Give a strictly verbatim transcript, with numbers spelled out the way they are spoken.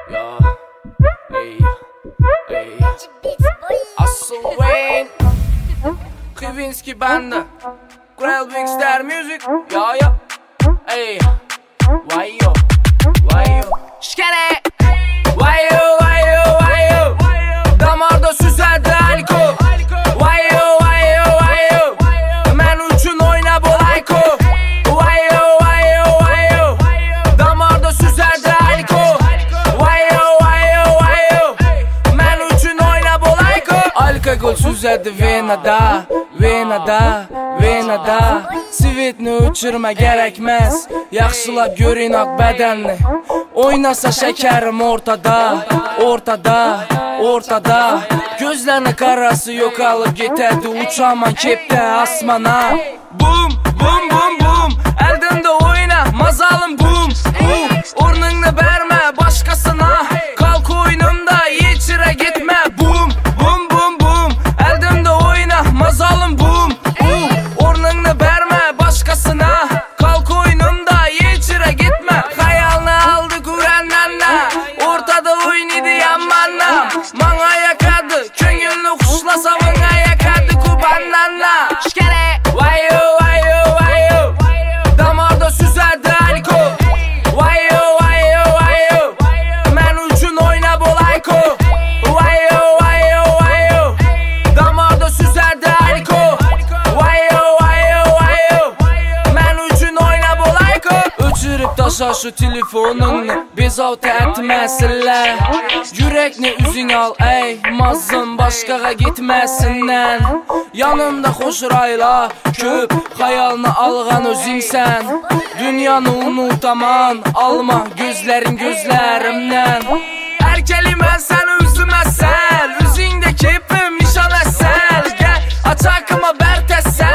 Ya, ey, ey. Asıl Wayne, Kwinsky bende, Grail Wingstar Music. Ya ya, ey. Why yo, why yo, şkere. Why yo, why yo, why yo. Damarda süzerdi alkol. Why yo, why yo, why yo. Men üçün oyna bol alkol. Why yo, why yo, why yo. Damarda süzerdi alkol. Why yo, why yo, why yo. Men üçün oyna bol alkol. Alkol süzerdi venada, venada, venada. Sivetni uçurma gerekmez. Yaxşılab görün ak bedenli. Oynasa şekerim ortada, ortada, ortada. Gözlerine karası yok alıp getirdi. Uçaman kepte asmana. Boom, boom, boom, boom. Eldimde oyna, mazalım boom, boom. Ornunu verme başkasına. Kalk oyunumda içire gitme. Boom, boom, boom, boom. Eldimde oyna, mazalım boom, boom. Ornunu verme başkasına. Kalk oyunumda içire gitme. Hayalını aldı kurenlerle. Ortada oynadı yamanla. Mana yakadı, köngülünü kuşlasa bana yakadı kubanlarla. Şkere. Why yo, why yo, why yo. Damarda süzerdi alkol. Why yo, why yo, why yo. Men üçün oyna bol alkol. Why yo, why yo, why yo. Damarda süzerdi alkol. Why yo, why yo, why yo. Men üçün oyna bol alkol. Öçürüp taşa şu telefonunu. Biz avta etmesinler. Yürekni üzün al ey. Mazın başkağa gitmesinden. Yanımda hoş rayla. Köp hayalını alğan özünsən. Dünyanı unutaman. Alma gözlerin gözlerimden. Her kelimən sən üzümə səl. Üzündə kepim nişan əsəl. Gəl açakıma bərtəsəl.